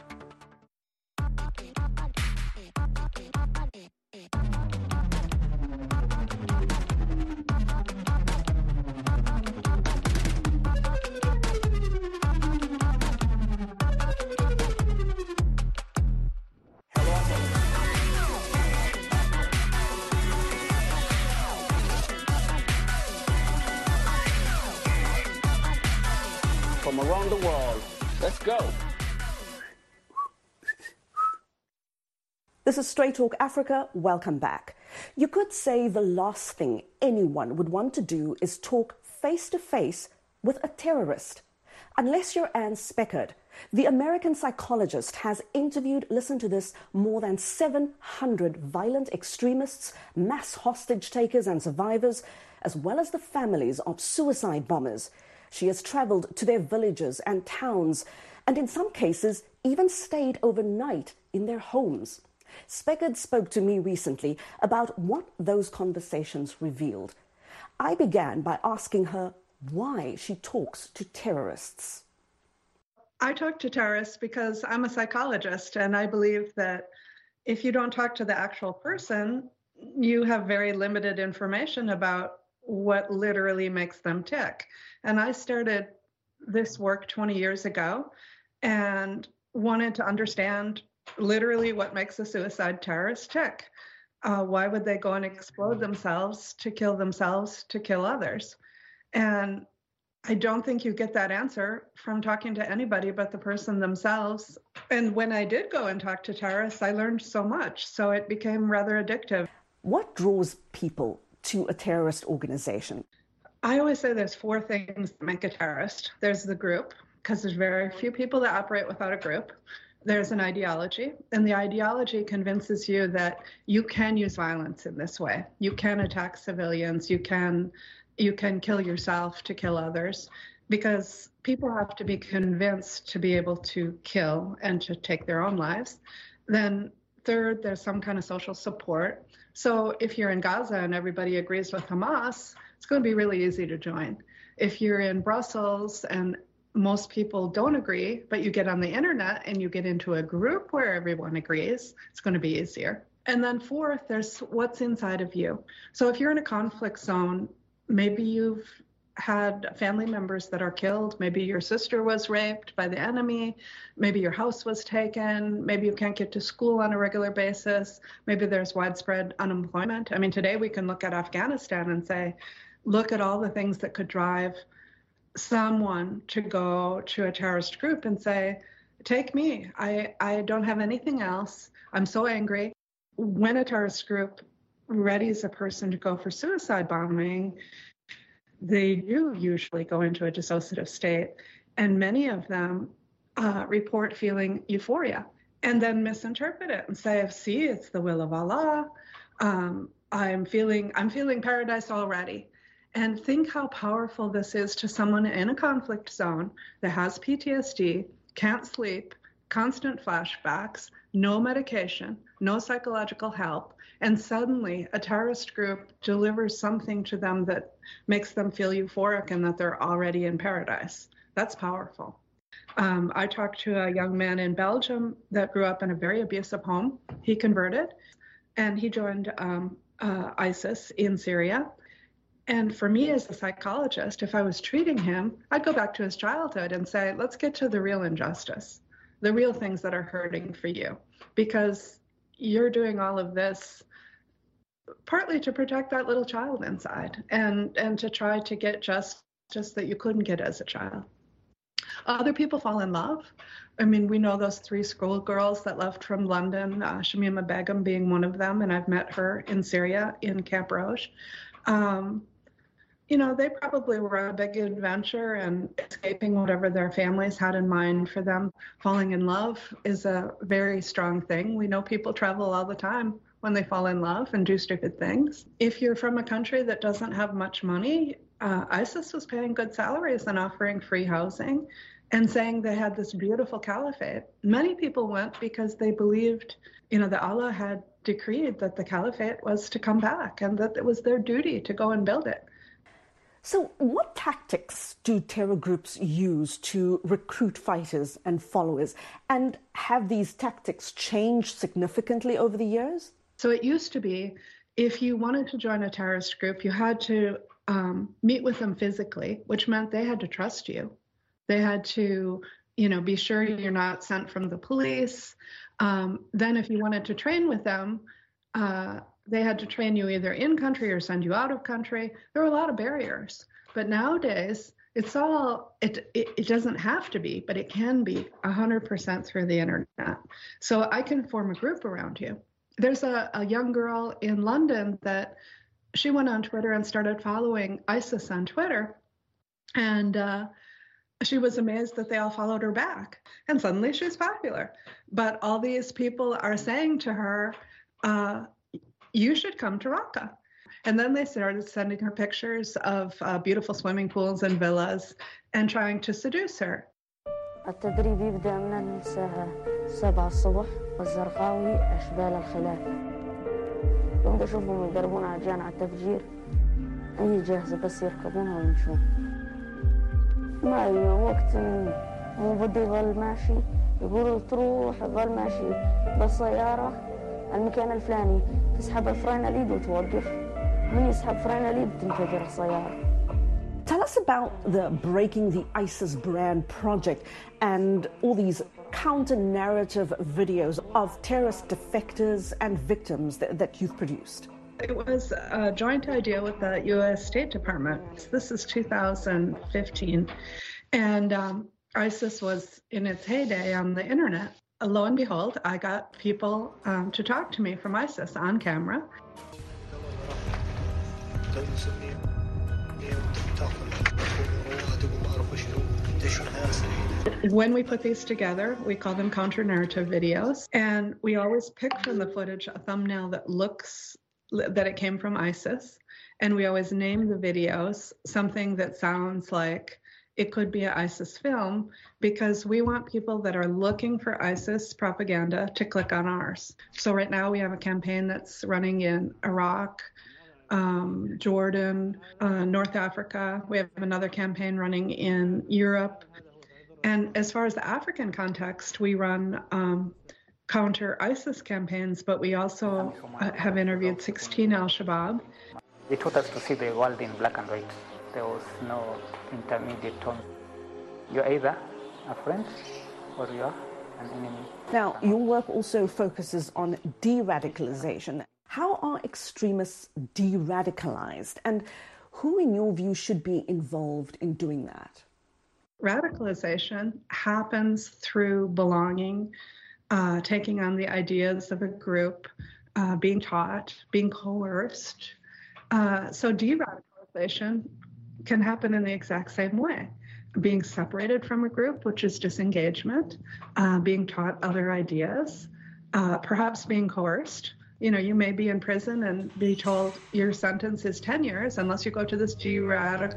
From around the world. Let's go. This is Straight Talk Africa. Welcome back. You could say the last thing anyone would want to do is talk face to face with a terrorist. Unless you're Anne Speckard, the American psychologist has interviewed, listen to this, more than seven hundred violent extremists, mass hostage takers and survivors, as well as the families of suicide bombers. She has traveled to their villages and towns, and in some cases, even stayed overnight in their homes. Speckard spoke to me recently about what those conversations revealed. I began by asking her why she talks to terrorists. I talk to terrorists because I'm a psychologist, and I believe that if you don't talk to the actual person, you have very limited information about what literally makes them tick. And I started this work twenty years ago and wanted to understand literally what makes a suicide terrorist tick. Uh, why would they go and explode themselves to kill themselves, to kill others? And I don't think you get that answer from talking to anybody but the person themselves. And when I did go and talk to terrorists, I learned so much. So it became rather addictive. What draws people to a terrorist organization? I always say there's four things that make a terrorist. There's the group, because there's very few people that operate without a group. There's an ideology, and the ideology convinces you that you can use violence in this way. You can attack civilians. You can, you can kill yourself to kill others, because people have to be convinced to be able to kill and to take their own lives. Then third, there's some kind of social support. So if you're in Gaza and everybody agrees with Hamas, it's going to be really easy to join. If you're in Brussels and most people don't agree, but you get on the internet and you get into a group where everyone agrees, it's going to be easier. And then fourth, there's what's inside of you. So if you're in a conflict zone, maybe you've had family members that are killed. Maybe your sister was raped by the enemy. Maybe your house was taken. Maybe you can't get to school on a regular basis. Maybe there's widespread unemployment. I mean, today we can look at Afghanistan and say, look at all the things that could drive someone to go to a terrorist group and say, take me. I, I don't have anything else. I'm so angry. When a terrorist group readies a person to go for suicide bombing, they do usually go into a dissociative state, and many of them uh, report feeling euphoria and then misinterpret it and say, see, it's the will of Allah. Um, I'm feeling, I'm feeling paradise already. And think how powerful this is to someone in a conflict zone that has P T S D, can't sleep, constant flashbacks, no medication, no psychological help, and suddenly a terrorist group delivers something to them that makes them feel euphoric and that they're already in paradise. That's powerful. Um, I talked to a young man in Belgium that grew up in a very abusive home. He converted, and he joined um, uh, ISIS in Syria. And for me as a psychologist, if I was treating him, I'd go back to his childhood and say, let's get to the real injustice, the real things that are hurting for you, because you're doing all of this partly to protect that little child inside and, and to try to get justice that you couldn't get as a child. Other people fall in love. I mean, we know those three schoolgirls that left from London, uh, Shamima Begum being one of them, and I've met her in Syria in Camp Rouge. Um, you know, they probably were a big adventure and escaping whatever their families had in mind for them. Falling in love is a very strong thing. We know people travel all the time when they fall in love and do stupid things. If you're from a country that doesn't have much money, uh, ISIS was paying good salaries and offering free housing and saying they had this beautiful caliphate. Many people went because they believed, you know, that Allah had decreed that the caliphate was to come back and that it was their duty to go and build it. So what tactics do terror groups use to recruit fighters and followers? And have these tactics changed significantly over the years? So it used to be, if you wanted to join a terrorist group, you had to um, meet with them physically, which meant they had to trust you. They had to, you know, be sure you're not sent from the police. Um, then if you wanted to train with them, uh, they had to train you either in country or send you out of country. There were a lot of barriers. But nowadays, it's all, it, it, it doesn't have to be, but it can be one hundred percent through the internet. So I can form a group around you. There's a, a young girl in London that she went on Twitter and started following ISIS on Twitter. And uh, she was amazed that they all followed her back. And suddenly she's popular. But all these people are saying to her, uh, you should come to Raqqa. And then they started sending her pictures of uh, beautiful swimming pools and villas and trying to seduce her. التدريب يبدأ من الساعة سبعة الصبح والزرقاوي أشبال الخلاف. يوم بشوفهم يضربون عجان على التفجير هي جاهزة بس يركبونها ويمشون. ما وقت مو بدي يظل ماشي يقولوا تروح يظل ماشي بالسيارة المكان الفلاني تسحب فرين اليد وتوقف من يسحب فرين اليد تنفجر السيارة. Tell us about the Breaking the ISIS Brand project and all these counter-narrative videos of terrorist defectors and victims that, that you've produced. It was a joint idea with the U S State Department. This is two thousand fifteen. And um, ISIS was in its heyday on the internet. Lo and behold, I got people um, to talk to me from ISIS on camera. When we put these together, we call them counter-narrative videos, and we always pick from the footage a thumbnail that looks that it came from ISIS, and we always name the videos something that sounds like it could be an ISIS film, because we want people that are looking for ISIS propaganda to click on ours. So right now we have a campaign that's running in Iraq, um, Jordan, uh, North Africa. We have another campaign running in Europe. And as far as the African context, we run um, counter ISIS campaigns, but we also uh, have interviewed sixteen Al-Shabaab. They taught us to see the world in black and white. There was no intermediate tone. You're either a friend or you're an enemy. Now, your work also focuses on de-radicalization. How are extremists de-radicalized, and who, in your view, should be involved in doing that? Radicalization happens through belonging, uh, taking on the ideas of a group, uh, being taught, being coerced. Uh, so de-radicalization can happen in the exact same way. Being separated from a group, which is disengagement, uh, being taught other ideas, uh, perhaps being coerced. You know, you may be in prison and be told your sentence is ten years. Unless you go to this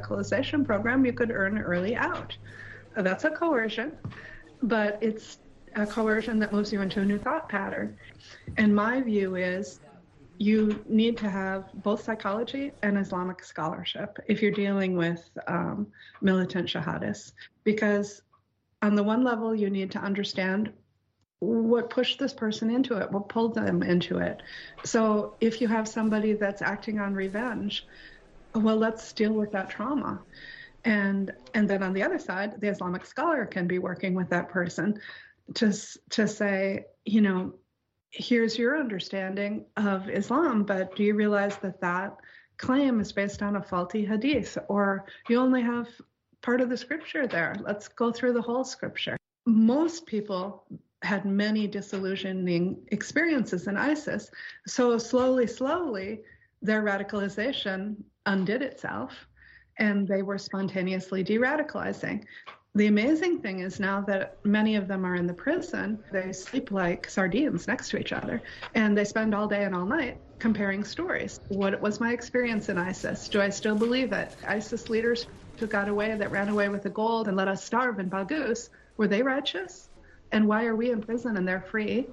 de-radicalization program, you could earn early out. That's a coercion, but it's a coercion that moves you into a new thought pattern. And my view is you need to have both psychology and Islamic scholarship if you're dealing with um, militant jihadists. Because on the one level, you need to understand what pushed this person into it, what pulled them into it. So if you have somebody that's acting on revenge, well, let's deal with that trauma. And and then on the other side, the Islamic scholar can be working with that person to, to say, you know, here's your understanding of Islam, but do you realize that that claim is based on a faulty hadith, or you only have part of the scripture there? Let's go through the whole scripture. Most people had many disillusioning experiences in ISIS. So slowly, slowly, their radicalization undid itself, and they were spontaneously de-radicalizing. The amazing thing is now that many of them are in the prison, they sleep like sardines next to each other, and they spend all day and all night comparing stories. What was my experience in ISIS? Do I still believe it? ISIS leaders who got away, that ran away with the gold and let us starve in Baghouz, were they righteous? And why are we in prison and they're free?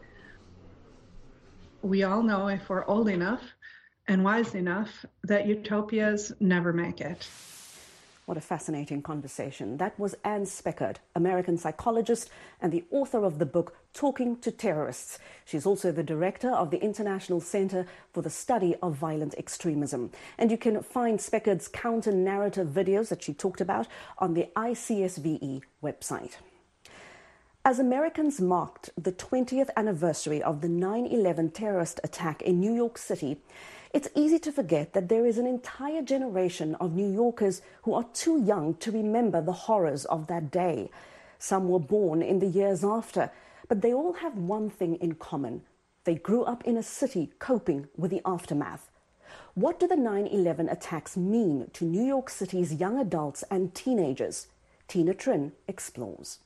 We all know, if we're old enough and wise enough, that utopias never make it. What a fascinating conversation. That was Anne Speckard, American psychologist and the author of the book Talking to Terrorists. She's also the director of the International Center for the Study of Violent Extremism. And you can find Speckard's counter-narrative videos that she talked about on the I C S V E website. As Americans marked the twentieth anniversary of the nine eleven terrorist attack in New York City, it's easy to forget that there is an entire generation of New Yorkers who are too young to remember the horrors of that day. Some were born in the years after, but they all have one thing in common. They grew up in a city coping with the aftermath. What do the nine eleven attacks mean to New York City's young adults and teenagers? Tina Trin explores.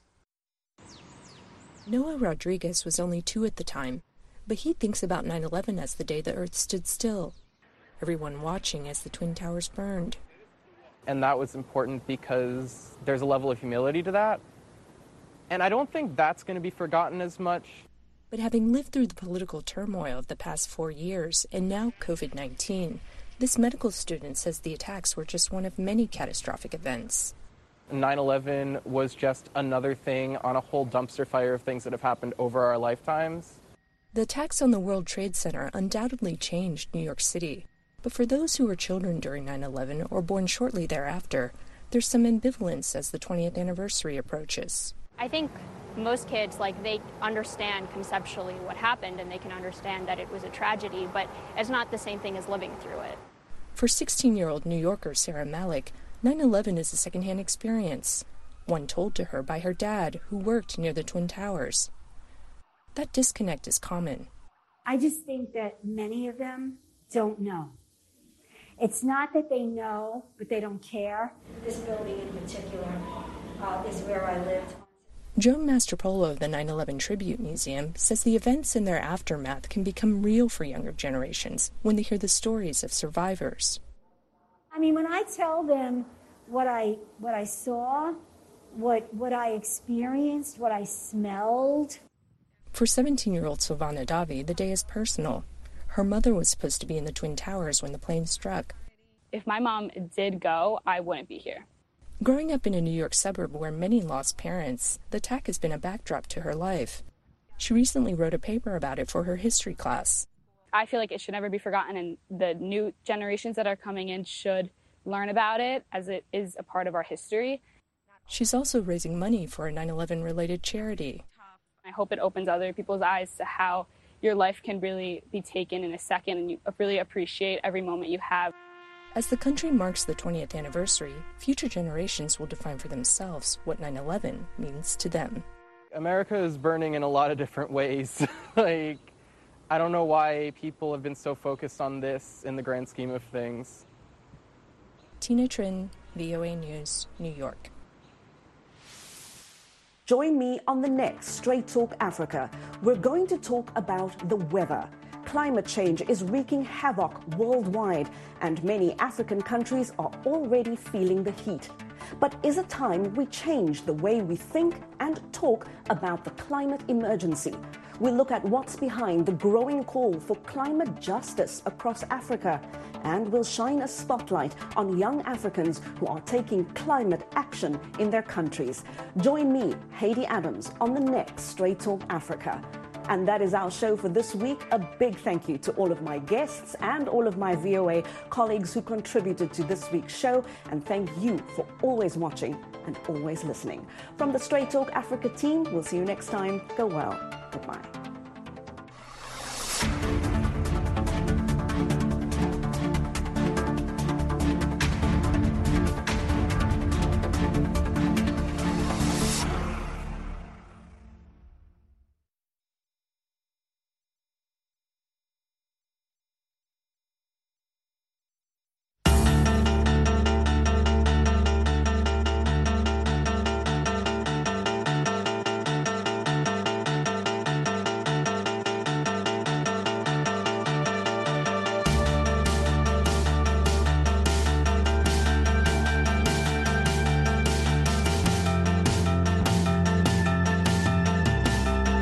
Noah Rodriguez was only two at the time, but he thinks about nine eleven as the day the Earth stood still, everyone watching as the Twin Towers burned. And that was important because there's a level of humility to that. And I don't think that's going to be forgotten as much. But having lived through the political turmoil of the past four years and now COVID nineteen, this medical student says the attacks were just one of many catastrophic events. nine eleven was just another thing on a whole dumpster fire of things that have happened over our lifetimes. The attacks on the World Trade Center undoubtedly changed New York City. But for those who were children during nine eleven or born shortly thereafter, there's some ambivalence as the twentieth anniversary approaches. I think most kids, like, they understand conceptually what happened and they can understand that it was a tragedy, but it's not the same thing as living through it. For sixteen-year-old New Yorker Sarah Malik, nine eleven is a secondhand experience, one told to her by her dad, who worked near the Twin Towers. That disconnect is common. I just think that many of them don't know. It's not that they know, but they don't care. This building in particular uh, is where I lived. Joan Mastropolo of the nine eleven Tribute Museum says the events and their aftermath can become real for younger generations when they hear the stories of survivors. I mean, when I tell them what I what I saw, what what I experienced, what I smelled. For seventeen-year-old Silvana Davi, the day is personal. Her mother was supposed to be in the Twin Towers when the plane struck. If my mom did go, I wouldn't be here. Growing up in a New York suburb where many lost parents, the attack has been a backdrop to her life. She recently wrote a paper about it for her history class. I feel like it should never be forgotten, and the new generations that are coming in should learn about it, as it is a part of our history. She's also raising money for a nine eleven related charity. I hope it opens other people's eyes to how your life can really be taken in a second, and you really appreciate every moment you have. As the country marks the twentieth anniversary, future generations will define for themselves what nine eleven means to them. America is burning in a lot of different ways. Like, I don't know why people have been so focused on this in the grand scheme of things. Tina Trin, V O A News, New York. Join me on the next Straight Talk Africa. We're going to talk about the weather. Climate change is wreaking havoc worldwide, and many African countries are already feeling the heat. But is it time we change the way we think and talk about the climate emergency? We'll look at what's behind the growing call for climate justice across Africa, and we'll shine a spotlight on young Africans who are taking climate action in their countries. Join me, Haiti Adams, on the next Straight Talk Africa. And that is our show for this week. A big thank you to all of my guests and all of my V O A colleagues who contributed to this week's show. And thank you for always watching and always listening. From the Straight Talk Africa team, we'll see you next time. Go well. Goodbye.